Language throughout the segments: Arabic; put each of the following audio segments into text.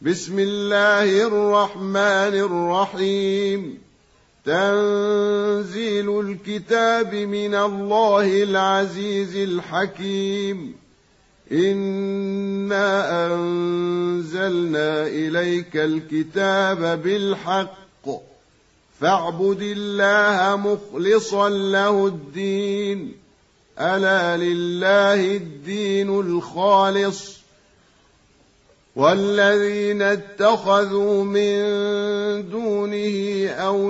بسم الله الرحمن الرحيم. تنزيل الكتاب من الله العزيز الحكيم. إنا أنزلنا إليك الكتاب بالحق فاعبد الله مخلصا له الدين. ألا لله الدين الخالص والذين اتخذوا من دونه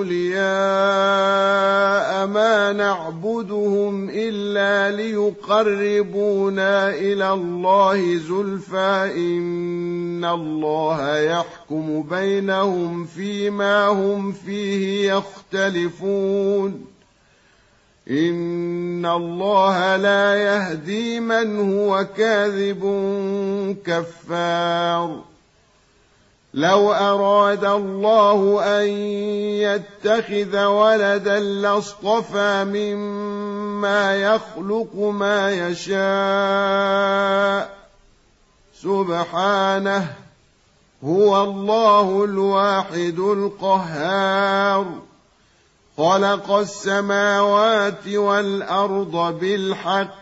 أولياء ما نعبدهم إلا ليقربونا إلى الله زلفى إن الله يحكم بينهم فيما هم فيه يختلفون. إن الله لا يهدي من هو كاذب كفار. لو أراد الله أن يتخذ ولدا لاصطفى مما يخلق ما يشاء سبحانه هو الله الواحد القهار. خلق السماوات والأرض بالحق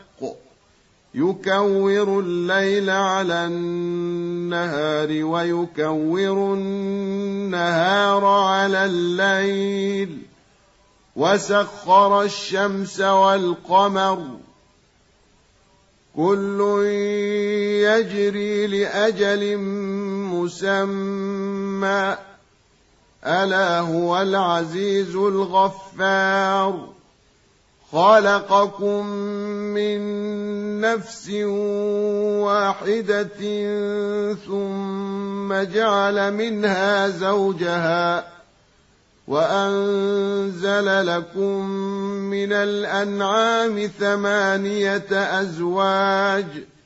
يكور الليل على النهار ويكور النهار على الليل وسخر الشمس والقمر كل يجري لأجل مسمى ألا هو العزيز الغفار. خلقكم من نفس واحدة ثم جعل منها زوجها وأنزل لكم من الأنعام 8 أزواج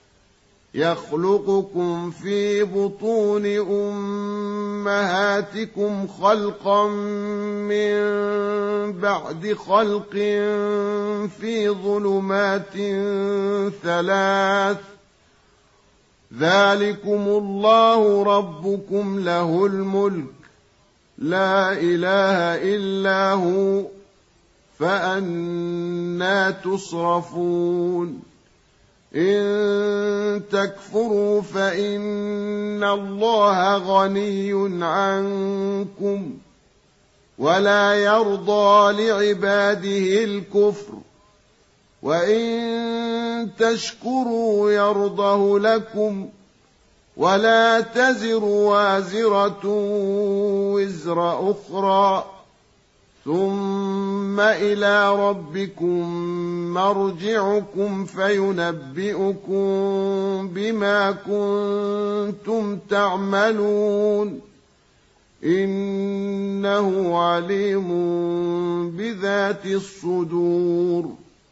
يخلقكم في بطون أمهاتكم خلقا من بعد خلق في ظلمات 3 ذلكم الله ربكم له الملك لا إله إلا هو فأنى تصرفون. إن تكفروا فإن الله غني عنكم ولا يرضى لعباده الكفر وإن تشكروا يرضه لكم ولا تزر وازرة وزر أخرى ثم إلى ربكم مرجعكم فينبئكم بما كنتم تعملون إنه عليم بذات الصدور.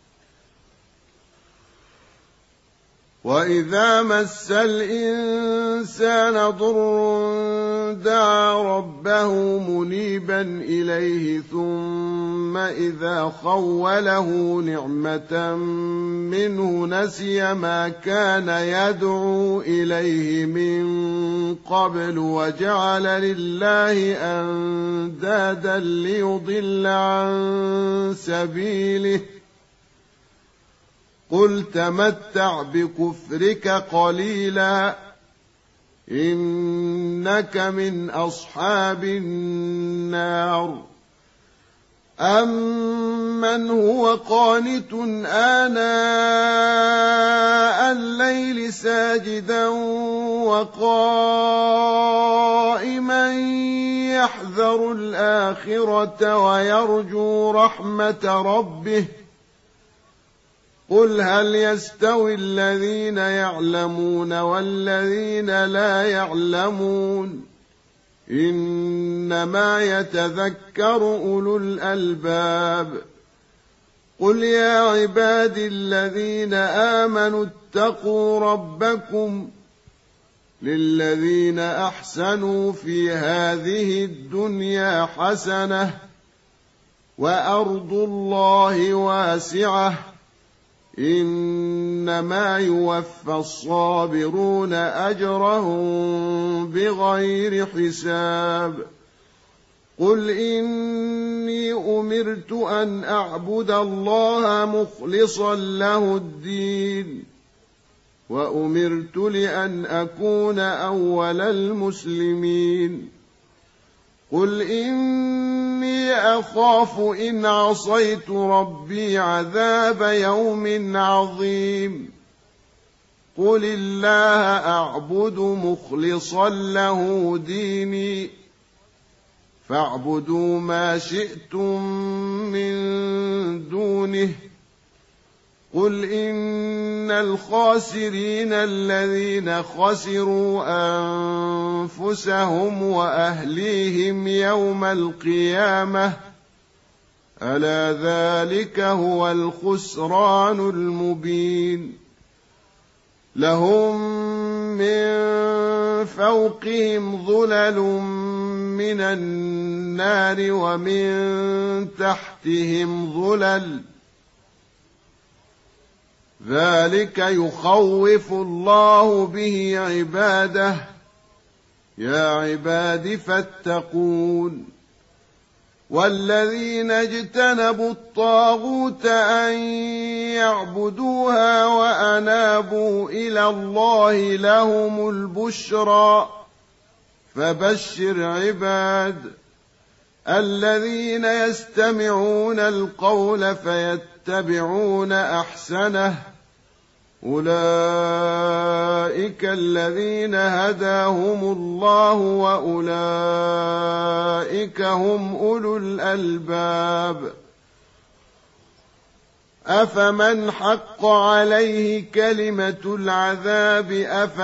وإذا مس الإنسان ضر دعا ربه منيبا إليه ثم إذا خوله نعمة منه نسي ما كان يدعو إليه من قبل وجعل لله أندادا ليضل عن سبيله. قل تمتع بكفرك قليلا إنك من أصحاب النار. أمن هو قانت آناء الليل ساجدا وقائما يحذر الآخرة ويرجو رحمة ربه قل هل يستوي الذين يعلمون والذين لا يعلمون إنما يتذكر أولو الألباب. قل يا عبادي الذين آمنوا اتقوا ربكم للذين أحسنوا في هذه الدنيا حسنة وأرض الله واسعة إنما يوفى الصابرون أجرهم بغير حساب قل إني أمرت أن أعبد الله مخلصا له الدين وأمرت لأن أكون أول المسلمين قل إني أخاف إن عصيت ربي عذاب يوم عظيم قل الله أعبد مخلصا له ديني فاعبدوا ما شئتم من دونه قل إن الخاسرين الذين خسروا أنفسهم وأهليهم يوم القيامة ألا ذلك هو الخسران المبين لهم من فوقهم ظلل من النار ومن تحتهم ظلل ذلك يخوف الله به عباده يا عباد فاتقون والذين اجتنبوا الطاغوت أن يعبدوها وأنابوا إلى الله لهم البشرى فبشر عباد الذين يستمعون القول فيتبعون أحسنه أولئك الذين هداهم الله وأولئك هم أولو الألباب أفمن حق عليه كلمة العذاب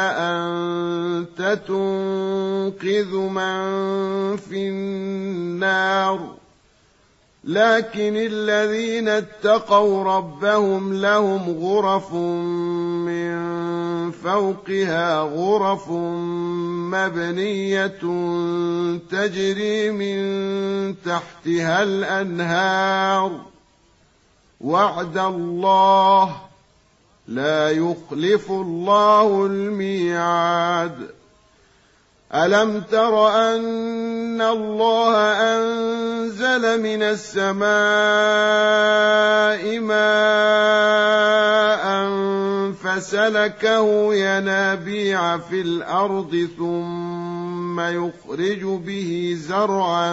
أفأنت تنقذ من في النار لكن الذين اتقوا ربهم لهم غرف من فوقها غرف مبنية تجري من تحتها الأنهار وعد الله لا يخلف الله الميعاد ألم تر أن الله أنزل من السماء ماء فسلكه ينابيع في الأرض ثم يخرج به زرعا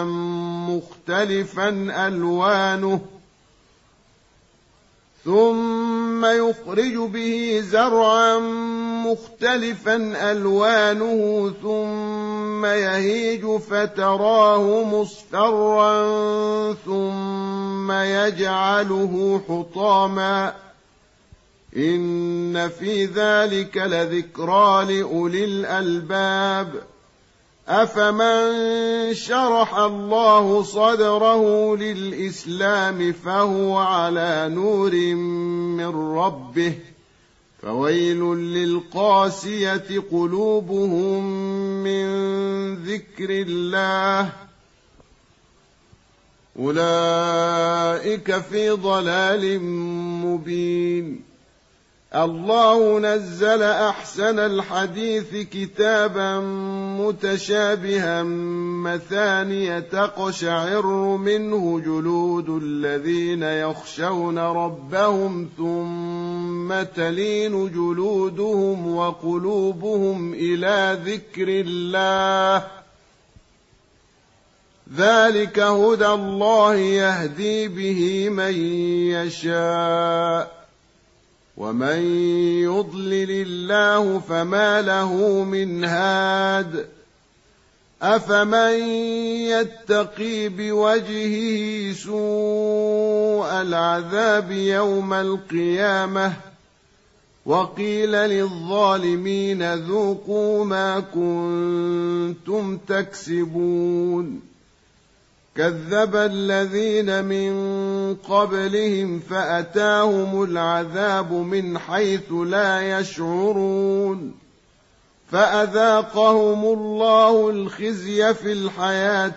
مختلفا ألوانه ثم يهيج فتراه مصفرا ثم يجعله حطاما إن في ذلك لذكرى لأولي الألباب أفمن شرح الله صدره للإسلام فهو على نور من ربه فويل للقاسية قلوبهم من ذكر الله أولئك في ضلال مبين الله نزل أحسن الحديث كتابا متشابها مثانية تقشعر منه جلود الذين يخشون ربهم ثم تلين جلودهم وقلوبهم إلى ذكر الله ذلك هدى الله يهدي به من يشاء ومن يضلل الله فما له من هاد أفمن يتقي بوجهه سوء العذاب يوم القيامة وقيل للظالمين ذوقوا ما كنتم تكسبون كذب الذين من قبلهم فأتاهم العذاب من حيث لا يشعرون فأذاقهم الله الخزي في الحياة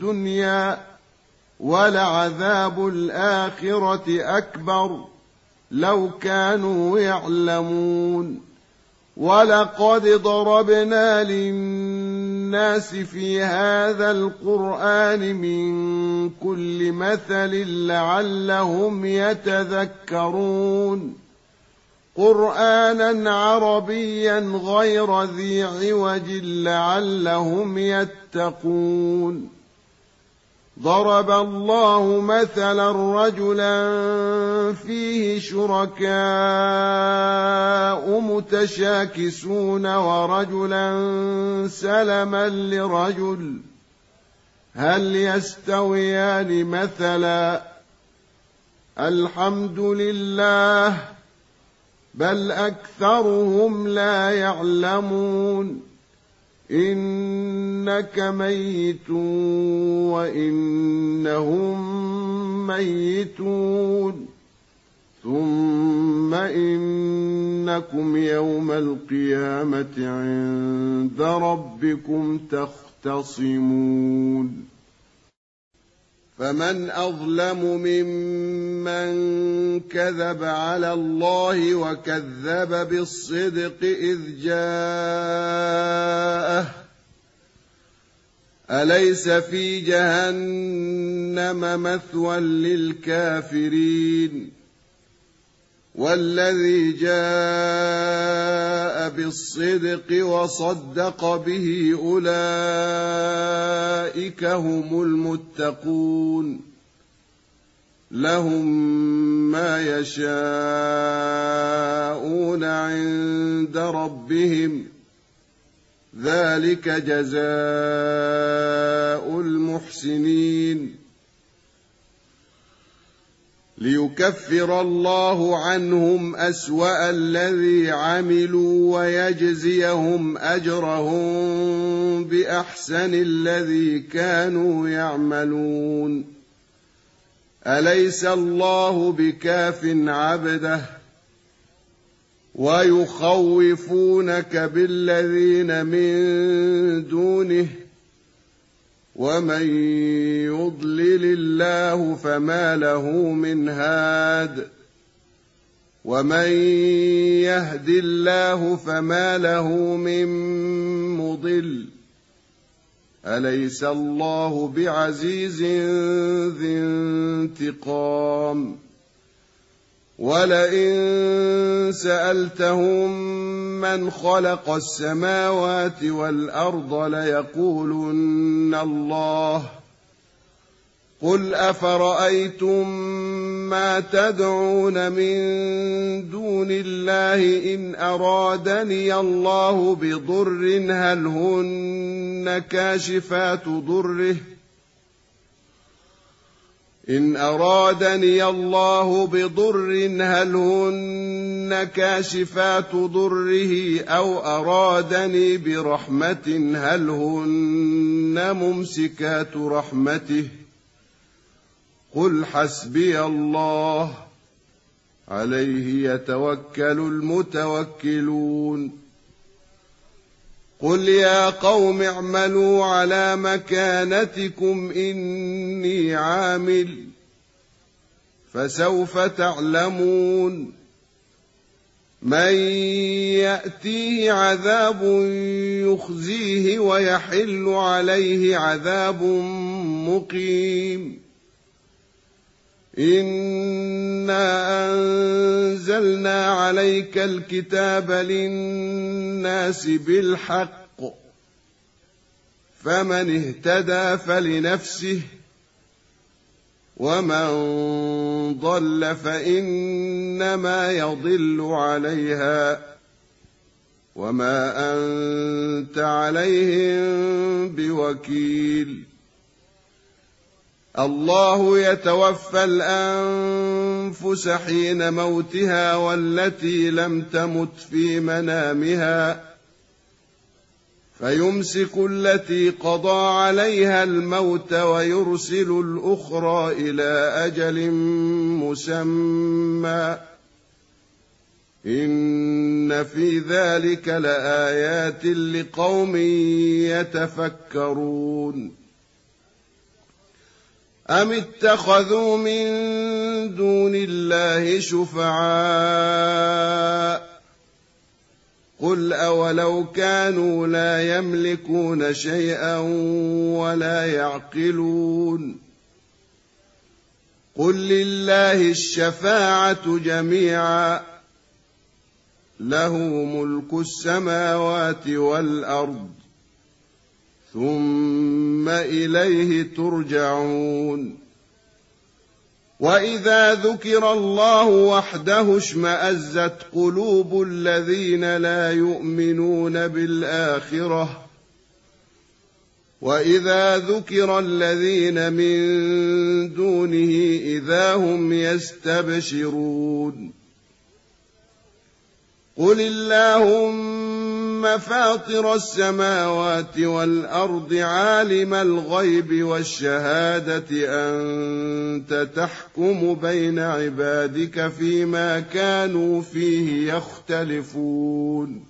الدنيا ولعذاب الآخرة أكبر لو كانوا يعلمون ولقد ضربنا للناس في هذا القرآن من كل مثل لعلهم يتذكرون قرآنا عربيا غير ذي عوج لعلهم يتقون ضرب الله مثلا رجلا فيه شركاء متشاكسون ورجلا سلما لرجل هل يستويان مثلا الحمد لله بل أكثرهم لا يعلمون إنك ميت وإنهم ميتون ثم إنكم يوم القيامة عند ربكم تختصمون فمن أظلم ممن كذب على الله وكذب بالصدق إذ جاءه أليس في جهنم مثوى للكافرين والذي جاء بالصدق وصدق به أولئك هم المتقون لهم ما يشاءون عند ربهم ذلك جزاء المحسنين ليكفر الله عنهم أسوأ الذي عملوا ويجزيهم أجرهم بأحسن الذي كانوا يعملون أليس الله بكاف عبده ويخوفونك بالذين من دونه ومن يضلل الله فما له من هاد ومن يهد الله فما له من مضل أليس الله بعزيز ذي انتقام ولئن سألتهم من خلق السماوات والأرض ليقولن الله قل أفرأيتم ما تدعون من دون الله إن أرادني الله بضر هل هن كاشفات ضره إن أرادني الله بضر هل هن كاشفات ضره أو أرادني برحمة هل هن ممسكات رحمته قل حسبي الله عليه يتوكل المتوكلون قل يا قوم اعملوا على مكانتكم إني عامل فسوف تعلمون من يأتيه عذاب يخزيه ويحل عليه عذاب مقيم إنا أنزلنا عليك الكتاب للناس بالحق فمن اهتدى فلنفسه ومن ضل فإنما يضل عليها وما أنت عليهم بوكيل الله يتوفى الأنفس حين موتها والتي لم تمت في منامها فيمسك التي قضى عليها الموت ويرسل الأخرى إلى أجل مسمى إن في ذلك لآيات لقوم يتفكرون أم اتخذوا من دون الله شفعاء قل أولو كانوا لا يملكون شيئا ولا يعقلون قل لله الشفاعة جميعا له ملك السماوات والأرض ثم إليه ترجعون وإذا ذكر الله وحده اشمأزت قلوب الذين لا يؤمنون بالآخرة وإذا ذكر الذين من دونه إذا هم يستبشرون قل اللهم فاطر السماوات والأرض عالم الغيب والشهادة أنت تحكم بين عبادك فيما كانوا فيه يختلفون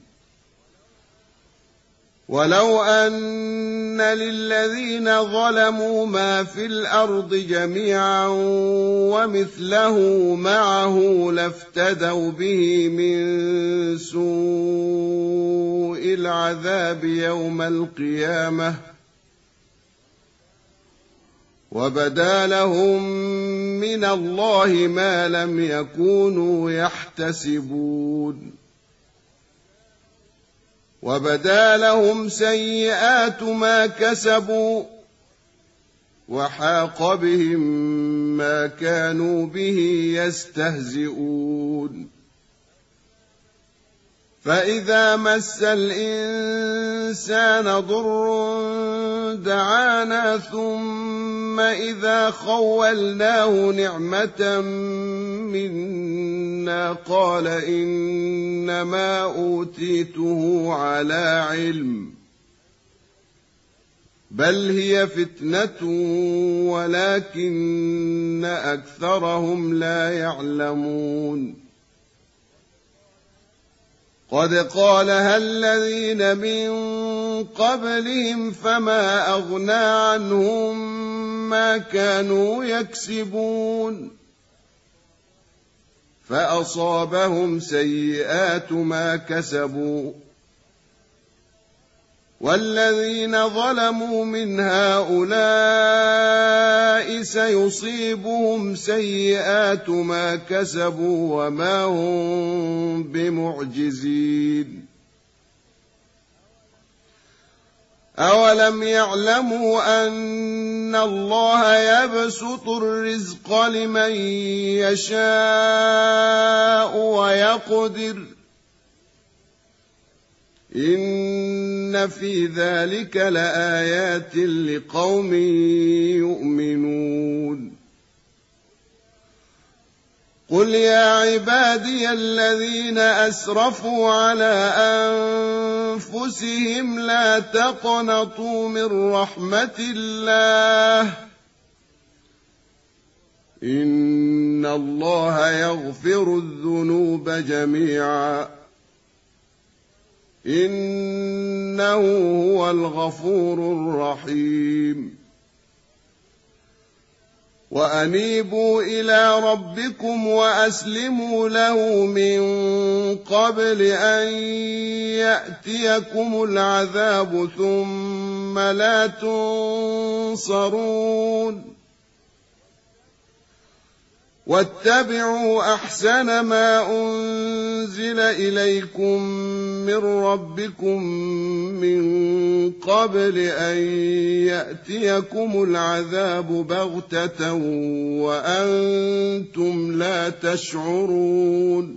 ولو أن للذين ظلموا ما في الأرض جميعا ومثله معه لافتدوا به من سوء العذاب يوم القيامة وبدا لهم من الله ما لم يكونوا يحتسبون وبدا لهم سيئات ما كسبوا وحاق بهم ما كانوا به يستهزئون فإذا مس الإنسان ضر دعانا ثم إذا خولناه نعمة منا قال إنما أوتيته على علم بل هي فتنة ولكن أكثرهم لا يعلمون قد قالها الذين من قبلهم فما أغنى عنهم ما كانوا يكسبون فأصابهم سيئات ما كسبوا والذين ظلموا من هؤلاء سيصيبهم سيئات ما كسبوا وما هم بمعجزين أولم يعلموا أن الله يبسط الرزق لمن يشاء ويقدر إن في ذلك لآيات لقوم يؤمنون قل يا عبادي الذين أسرفوا على أنفسهم لا تقنطوا من رحمة الله إن الله يغفر الذنوب جميعا إنه هو الغفور الرحيم وأنيبوا إلى ربكم وأسلموا له من قبل أن يأتيكم العذاب ثم لا تنصرون واتبعوا أحسن ما أنزل إليكم من ربكم من قبل أن يأتيكم العذاب بغتة وأنتم لا تشعرون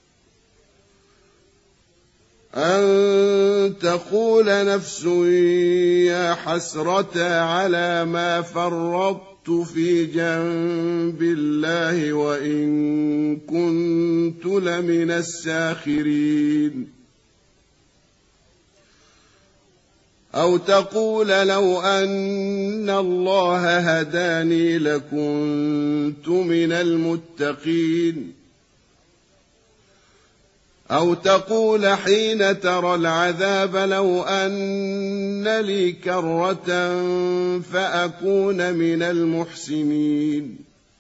أن تقول نفس يا حسرة على ما فرطت في جنب الله وإن كنت لمن الساخرين أو تقول لو أن الله هداني لكنت من المتقين أو تقول حين ترى العذاب لو أن لي كرة فأكون من المحسنين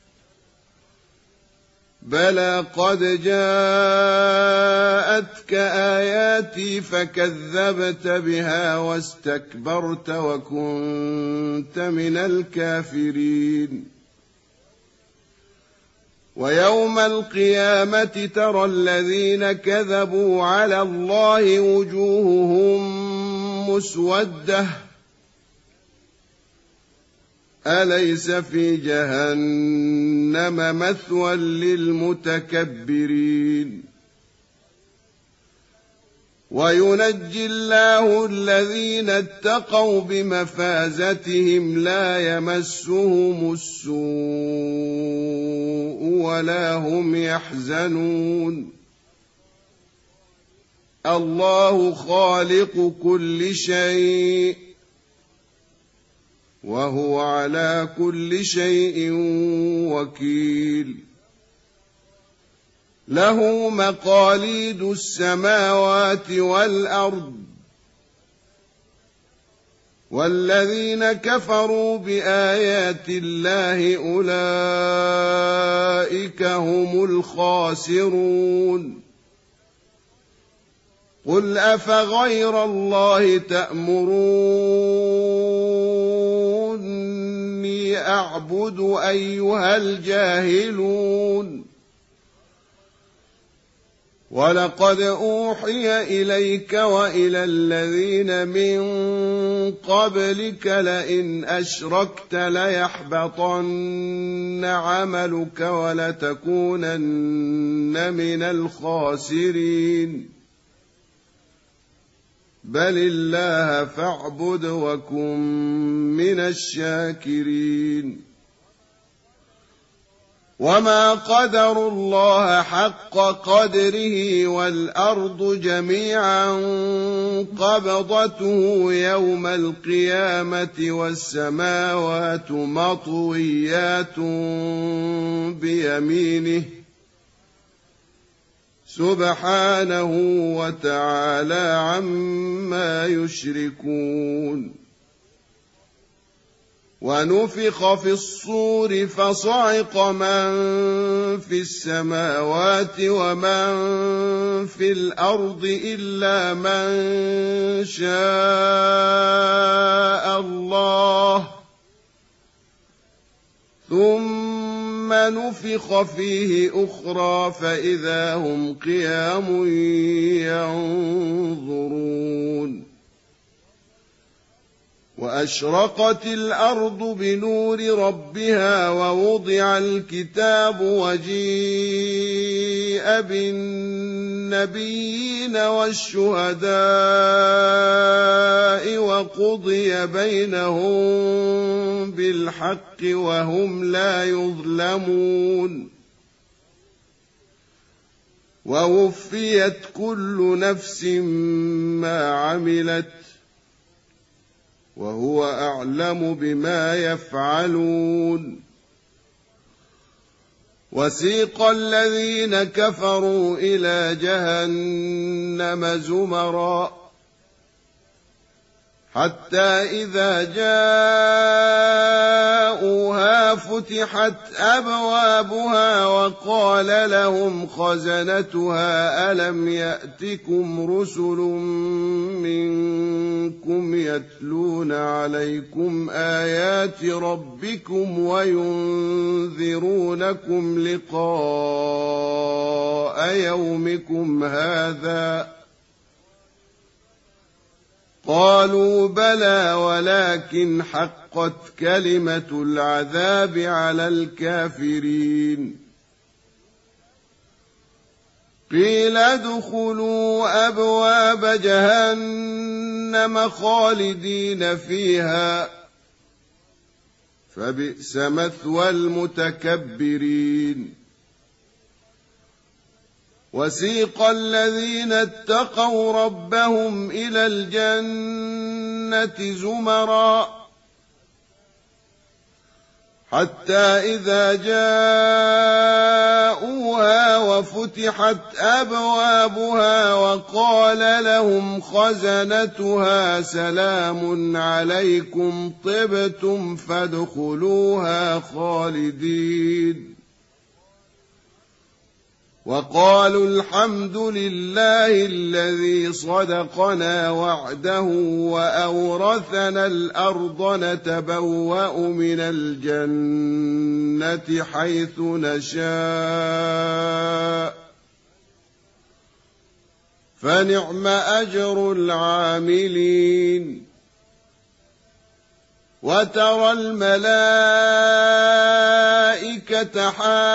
بلى قد جاءتك آياتي فكذبت بها واستكبرت وكنت من الكافرين ويوم القيامة ترى الذين كذبوا على الله وجوههم مسودة أليس في جهنم مثوى للمتكبرين وينجي الله الذين اتقوا بمفازتهم لا يمسهم السوء ولا هم يحزنون الله خالق كل شيء وهو على كل شيء وكيل له مقاليد السماوات والأرض والذين كفروا بآيات الله أولئك هم الخاسرون قل أفغير الله تأمروني أعبد أيها الجاهلون ولقد أوحي إليك وإلى الذين من قبلك لئن أشركت ليحبطن عملك ولتكونن من الخاسرين بل الله فاعبد وكن من الشاكرين وما قدروا الله حق قدره والأرض جميعا قبضته يوم القيامة والسماوات مطويات بيمينه سبحانه وتعالى عما يشركون ونفخ في الصور فصعق من في السماوات ومن في الأرض إلا من شاء الله ثم نفخ فيه أخرى فإذا هم قيام ينظرون وأشرقت الأرض بنور ربها ووضع الكتاب وجيء بالنبيين والشهداء وقضي بينهم بالحق وهم لا يظلمون ووفيت كل نفس ما عملت وهو أعلم بما يفعلون وسيق الذين كفروا إلى جهنم زمرا حتى إذا جاءوها فتحت أبوابها وقال لهم خزنتها ألم يأتكم رسل منكم يتلون عليكم آيات ربكم وينذرونكم لقاء يومكم هذا قالوا بلى ولكن حقت كلمة العذاب على الكافرين قيل ادخلوا أبواب جهنم خالدين فيها فبئس مثوى المتكبرين وسيق الذين اتقوا ربهم إلى الجنة زمرا حتى إذا جاءوها وفتحت أبوابها وقال لهم خزنتها سلام عليكم طبتم فادخلوها خالدين وقالوا الحمد لله الذي صدقنا وعده وأورثنا الأرض نتبوأ من الجنة حيث نشاء فنعم أجر العاملين وترى الملائكة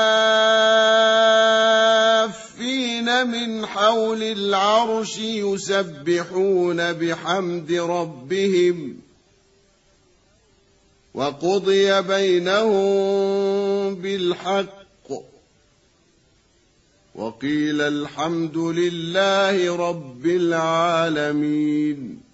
حافين من حول العرش يسبحون بحمد ربهم وقضي بينهم بالحق وقيل الحمد لله رب العالمين.